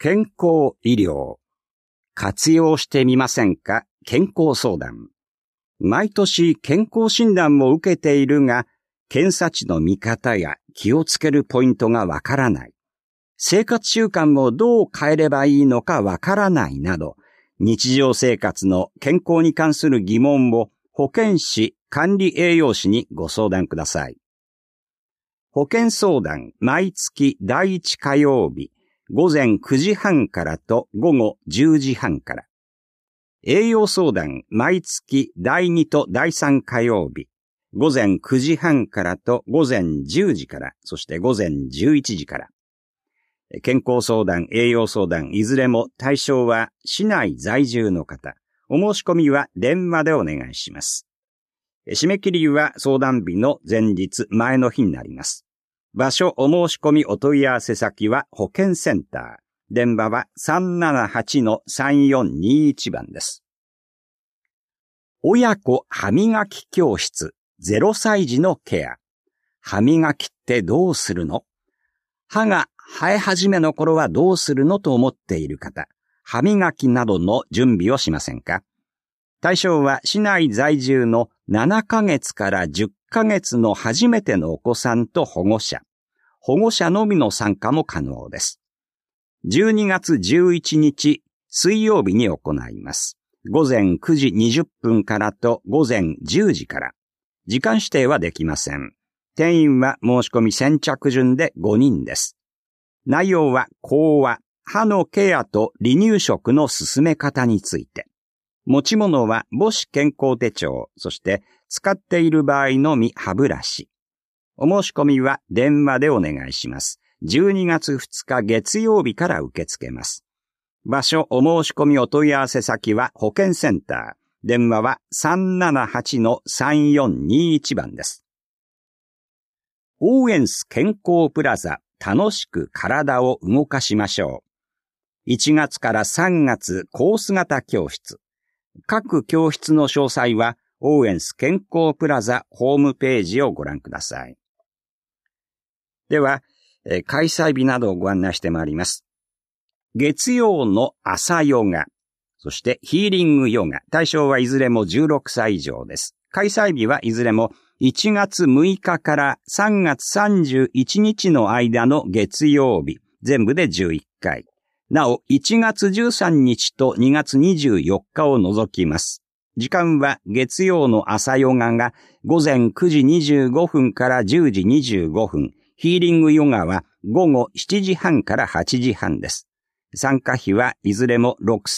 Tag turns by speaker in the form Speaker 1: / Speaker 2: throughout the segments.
Speaker 1: 健康医療。活用してみませんか？健康相談。毎年健康診断も受けているが、検査値の見方や気をつけるポイントがわからない。生活習慣もどう変えればいいのかわからないなど、日常生活の健康に関する疑問を保健師、管理栄養士にご相談ください。保健相談、毎月第1火曜日、午前9時半からと午後10時半から。栄養相談、毎月第2と第3火曜日、午前9時半からと午前10時から、そして午前11時から。健康相談、栄養相談、いずれも対象は市内在住の方。お申し込みは電話でお願いします。締め切りは相談日の前日前の日になります。場所、お申し込みお問い合わせ先は保健センター。電話は 378-3421 番です。親子歯磨き教室0歳児のケア。歯磨きってどうするの？歯が生え始めの頃はどうするのと思っている方。歯磨きなどの準備をしませんか？対象は市内在住の7ヶ月から10ヶ月の初めてのお子さんと保護者。保護者のみの参加も可能です。12月11日水曜日に行います。午前9時20分からと午前10時から。時間指定はできません。定員は申し込み先着順で5人です。内容は講話、歯のケアと離乳食の進め方について。持ち物は母子健康手帳、そして使っている場合のみ歯ブラシ。お申し込みは電話でお願いします。12月2日月曜日から受け付けます。場所、お申し込みお問い合わせ先は保健センター。電話は 378-3421 番です。オーエンス健康プラザ、楽しく体を動かしましょう。1月から3月コース型教室。各教室の詳細はオーエンス健康プラザホームページをご覧ください。では、開催日などをご案内してまいります。月曜の朝ヨガ、そしてヒーリングヨガ。対象はいずれも16歳以上です。開催日はいずれも1月6日から3月31日の間の月曜日、全部で11回。なお、1月13日と2月24日を除きます。時間は月曜の朝ヨガが午前9時25分から10時25分。ヒーリングヨガは午後7時半から8時半です。参加費はいずれも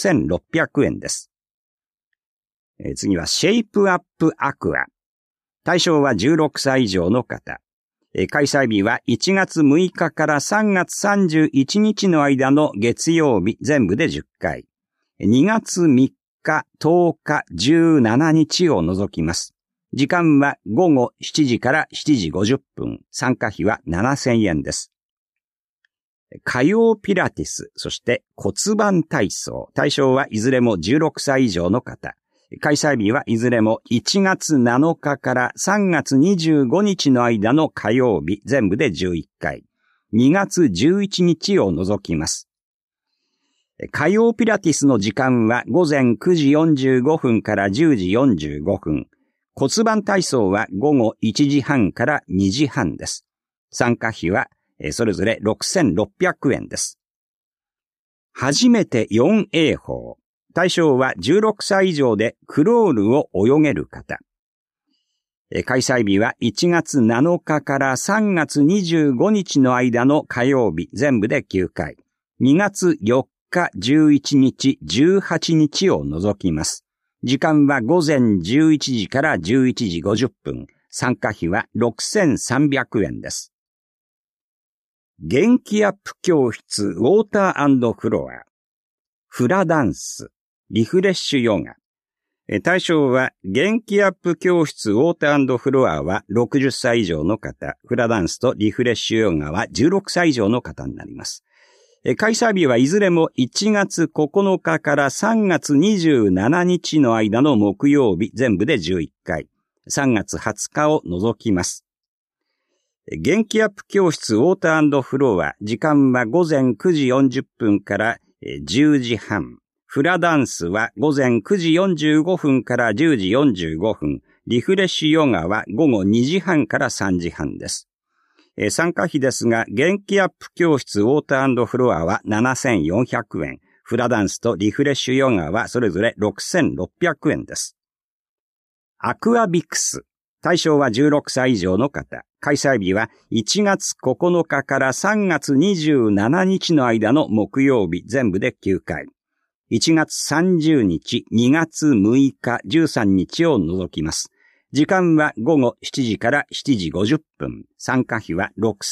Speaker 1: 6600円です。次はシェイプアップアクア。対象は16歳以上の方。開催日は1月6日から3月31日の間の月曜日全部で10回。2月3日、10日、17日を除きます。時間は午後7時から7時50分。参加費は7000円です。火曜ピラティス、そして骨盤体操。対象はいずれも16歳以上の方。開催日はいずれも1月7日から3月25日の間の火曜日全部で11回。2月11日を除きます。火曜ピラティスの時間は午前9時45分から10時45分。骨盤体操は午後1時半から2時半です。参加費はそれぞれ6600円です。初めて 4A 法。対象は16歳以上でクロールを泳げる方。開催日は1月7日から3月25日の間の火曜日全部で9回。2月4日、11日、18日を除きます。時間は午前11時から11時50分。参加費は6300円です。元気アップ教室ウォーター&フロア。フラダンス。リフレッシュヨガ。対象は元気アップ教室ウォーター&フロアは60歳以上の方。フラダンスとリフレッシュヨガは16歳以上の方になります。開催日はいずれも1月9日から3月27日の間の木曜日全部で11回。3月20日を除きます。 元気アップ教室ウォーター&フロア、時間は午前9時40分から10時半。フラダンスは午前9時45分から10時45分。リフレッシュヨガは午後2時半から3時半です。参加費ですが、元気アップ教室ウォーター&フロアは7400円。フラダンスとリフレッシュヨガはそれぞれ6600円です。アクアビクス。対象は16歳以上の方。開催日は1月9日から3月27日の間の木曜日全部で9回。1月30日、2月6日、13日を除きます。時間は午後7時から7時50分。参加費は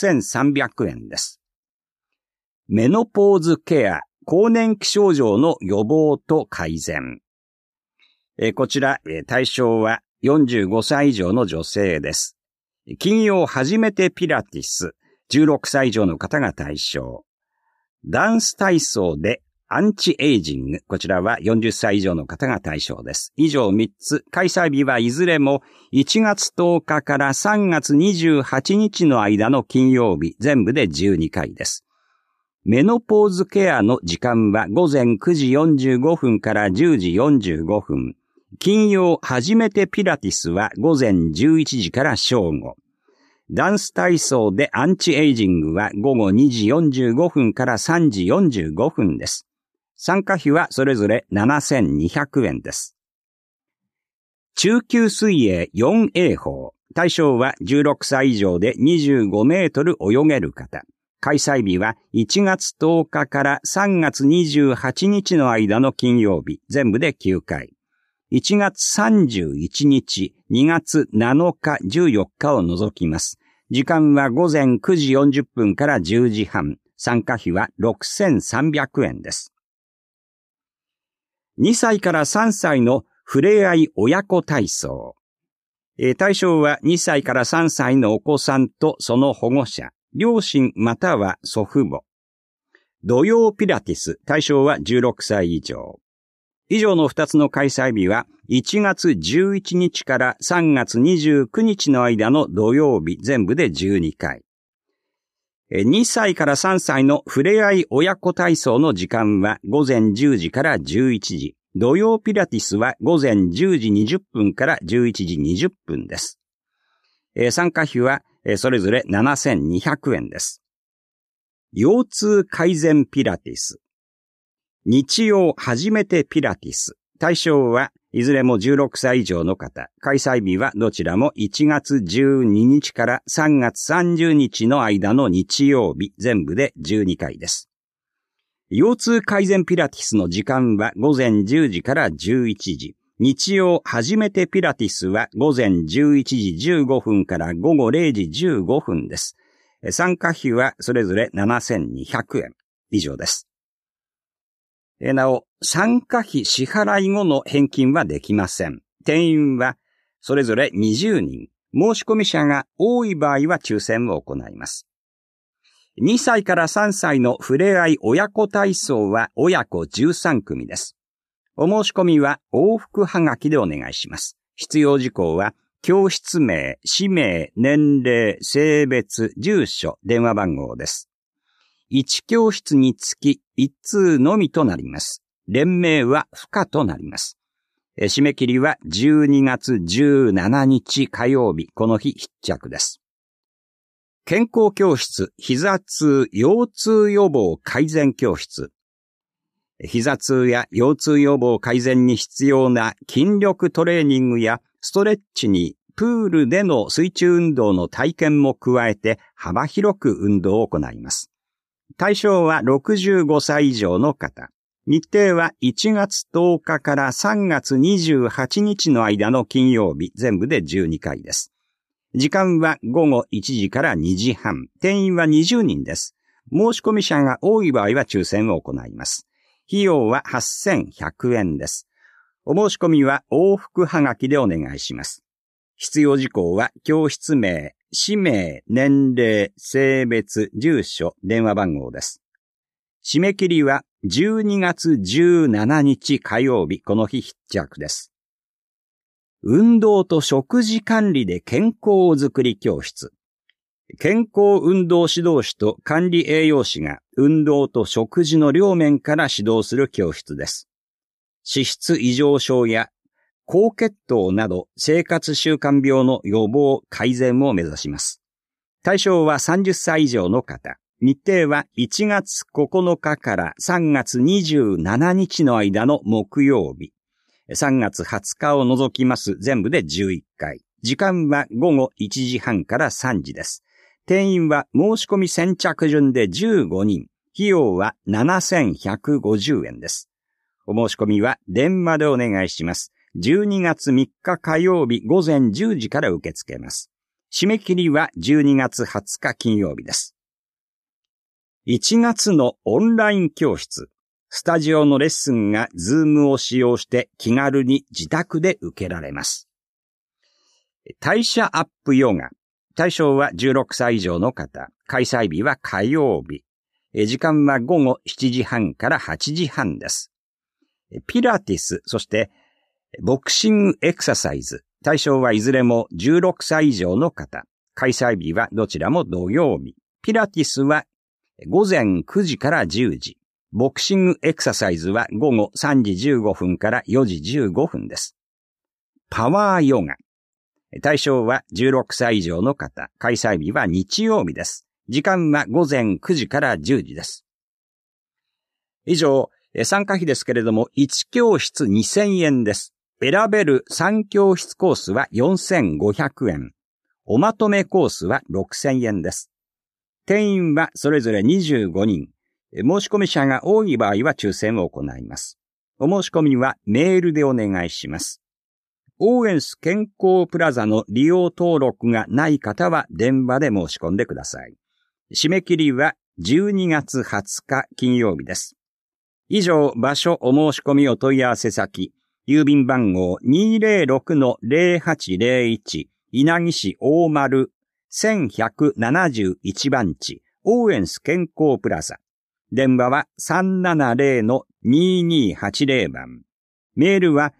Speaker 1: 6300円です。メノポーズケア、更年期症状の予防と改善。こちら、対象は45歳以上の女性です。金曜初めてピラティス、16歳以上の方が対象。ダンス体操でアンチエイジング、こちらは40歳以上の方が対象です。以上3つ、開催日はいずれも1月10日から3月28日の間の金曜日、全部で12回です。メノポーズケアの時間は午前9時45分から10時45分。金曜初めてピラティスは午前11時から正午。ダンス体操でアンチエイジングは午後2時45分から3時45分です。参加費はそれぞれ7200円です。中級水泳 4A 法。対象は16歳以上で25メートル泳げる方。開催日は1月10日から3月28日の間の金曜日、全部で9回。1月31日、2月7日、14日を除きます。時間は午前9時40分から10時半。参加費は6300円です。2歳から3歳のふれあい親子体操。対象は2歳から3歳のお子さんとその保護者、両親または祖父母。土曜ピラティス。対象は16歳以上。以上の2つの開催日は1月11日から3月29日の間の土曜日全部で12回。2歳から3歳のふれあい親子体操の時間は午前10時から11時。土曜ピラティスは午前10時20分から11時20分です。参加費はそれぞれ7200円です。腰痛改善ピラティス。日曜初めてピラティス。対象はいずれも16歳以上の方。開催日はどちらも1月12日から3月30日の間の日曜日、全部で12回です。腰痛改善ピラティスの時間は午前10時から11時。日曜初めてピラティスは午前11時15分から午後0時15分です。参加費はそれぞれ7200円以上です。なお、参加費支払い後の返金はできません。定員はそれぞれ20人。申し込み者が多い場合は抽選を行います。2歳から3歳のふれあい親子体操は親子13組です。お申し込みは往復はがきでお願いします。必要事項は教室名、氏名、年齢、性別、住所、電話番号です。1教室につき1通のみとなります。連名は不可となります。締め切りは12月17日火曜日、この日必着です。健康教室、膝痛、腰痛予防改善教室。膝痛や腰痛予防改善に必要な筋力トレーニングやストレッチにプールでの水中運動の体験も加えて幅広く運動を行います。対象は65歳以上の方。日程は1月10日から3月28日の間の金曜日、全部で12回です。時間は午後1時から2時半。定員は20人です。申し込み者が多い場合は抽選を行います。費用は8100円です。お申し込みは往復はがきでお願いします。必要事項は教室名、氏名、年齢、性別、住所、電話番号です。締め切りは12月17日火曜日、この日必着です。運動と食事管理で健康づくり教室。 健康運動指導士と管理栄養士が運動と食事の両面から指導する教室です。脂質異常症や高血糖など生活習慣病の予防改善を目指します。対象は30歳以上の方。日程は1月9日から3月27日の間の木曜日。3月20日を除きます全部で11回。時間は午後1時半から3時です。定員は申し込み先着順で15人。費用は7150円です。お申し込みは電話でお願いします。12月3日火曜日午前10時から受け付けます。締め切りは12月20日金曜日です。1月のオンライン教室。スタジオのレッスンがZoomを使用して気軽に自宅で受けられます。代謝アップヨガ。対象は16歳以上の方。開催日は火曜日。時間は午後7時半から8時半です。ピラティス、そしてボクシングエクササイズ。対象はいずれも16歳以上の方。開催日はどちらも土曜日。ピラティスは午前9時から10時。ボクシングエクササイズは午後3時15分から4時15分です。パワーヨガ。対象は16歳以上の方。開催日は日曜日です。時間は午前9時から10時です。以上、参加費ですけれども、1教室2000円です。選べる3教室コースは4500円。おまとめコースは6000円です。定員はそれぞれ25人。申し込み者が多い場合は抽選を行います。お申し込みはメールでお願いします。オーエンス健康プラザの利用登録がない方は電話で申し込んでください。締め切りは12月20日金曜日です。以上、場所お申し込みお問い合わせ先、郵便番号 206-0801 稲城市大丸1171番地オーエンス健康プラザ。電話は 370-2280 番。メールは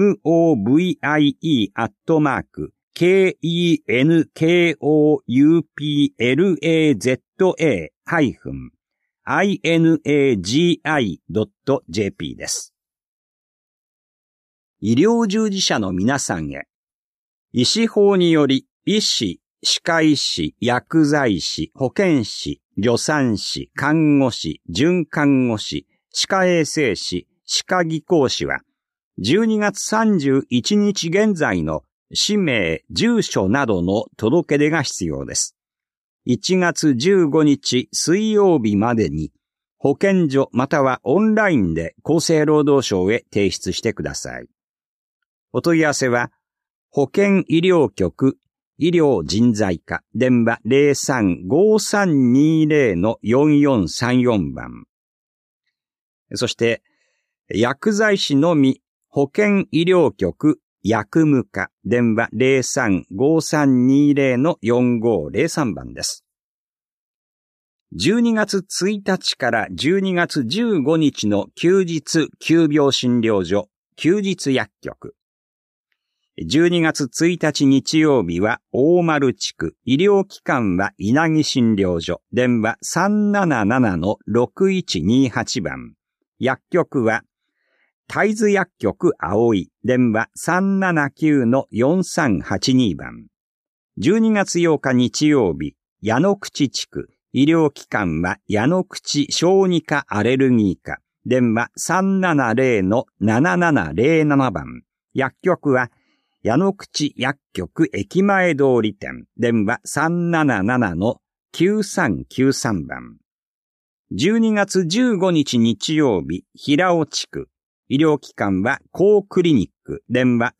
Speaker 1: moviekenkoplaza-inagi.jp です。医療従事者の皆さんへ。医師法により、医師、歯科医師、薬剤師、保健師、助産師、看護師、准看護師、歯科衛生士、歯科技工士は、12月31日現在の氏名、住所などの届け出が必要です。1月15日水曜日までに、保健所またはオンラインで厚生労働省へ提出してください。お問い合わせは、保健医療局医療人材課電話 03-5320-4434 番。そして、薬剤師のみ保健医療局薬務課電話 03-5320-4503 番です。12月1日から12月15日の休日急病診療所休日薬局。12月1日日曜日は大丸地区、医療機関は稲城診療所、電話 377-6128 番。薬局は、大豆薬局葵、電話 379-4382 番。12月8日日曜日、矢野口地区、医療機関は矢野口小児科アレルギー科、電話 370-7707 番。薬局は、矢野口薬局駅前通り店、電話 377-9393 番。12月15日日曜日、平尾地区。医療機関は高クリニック、電話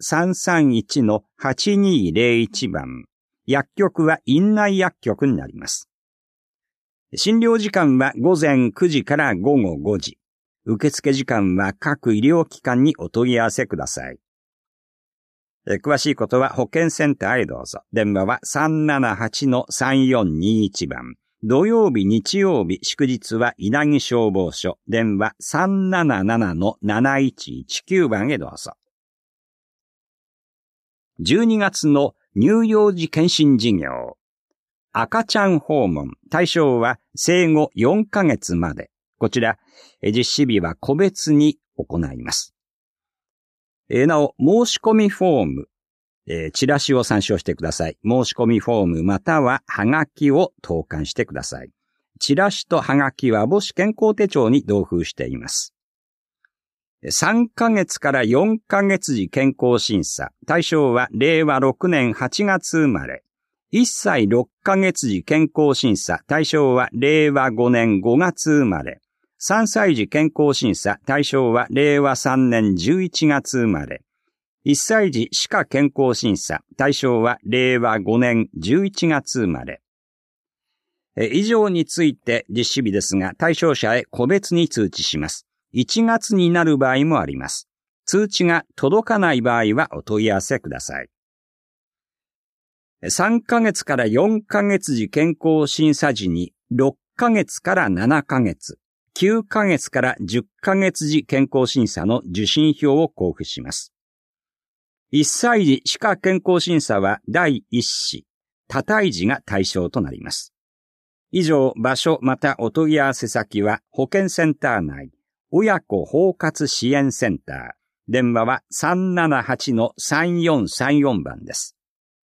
Speaker 1: 331-8201 番。薬局は院内薬局になります。診療時間は午前9時から午後5時。受付時間は各医療機関にお問い合わせください。詳しいことは保健センターへどうぞ。電話は 378-3421 番。土曜日、日曜日、祝日は稲城消防署。電話 377-7119 番へどうぞ。12月の乳幼児検診事業。 赤ちゃん訪問。対象は生後4ヶ月まで。こちら、実施日は個別に行います。なお、申し込みフォーム、チラシを参照してください。申し込みフォームまたはハガキを投函してください。チラシとハガキは母子健康手帳に同封しています。3ヶ月から4ヶ月時健康審査。対象は令和6年8月生まれ。1歳6ヶ月時健康審査。対象は令和5年5月生まれ。3歳児健康審査。対象は令和3年11月生まれ。1歳児歯科健康審査。対象は令和5年11月生まれ。以上について実施日ですが、対象者へ個別に通知します。1月になる場合もあります。通知が届かない場合はお問い合わせください。3ヶ月から4ヶ月時健康審査時に6ヶ月から7ヶ月、9ヶ月から10ヶ月時健康審査の受診票を交付します。1歳児歯科健康審査は第1子、多胎児が対象となります。以上、場所またお問い合わせ先は保健センター内、親子包括支援センター。電話は 378-3434 番です。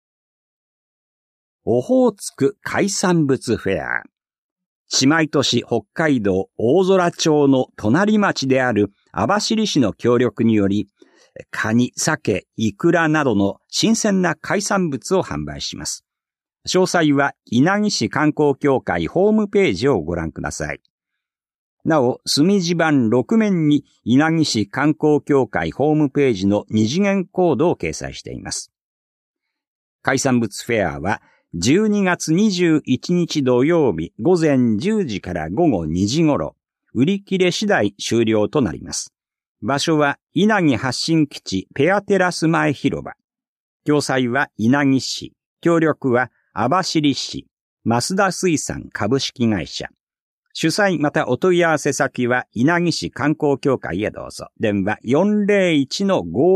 Speaker 1: オホーツク海産物フェア。姉妹都市北海道大空町の隣町である網走市の協力により、カニ、鮭、イクラなどの新鮮な海産物を販売します。詳細は稲城市観光協会ホームページをご覧ください。なお、墨字盤6面に稲城市観光協会ホームページの二次元コードを掲載しています。海産物フェアは12月21日土曜日午前10時から午後2時頃、売り切れ次第終了となります。場所は稲城発信基地ペアテラス前広場。共催は稲城市、協力は網走市、増田水産株式会社。主催またお問い合わせ先は稲城市観光協会へどうぞ。電話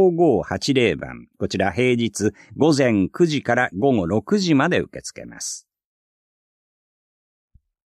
Speaker 1: 401-5580 番。こちら平日午前9時から午後6時まで受け付けます。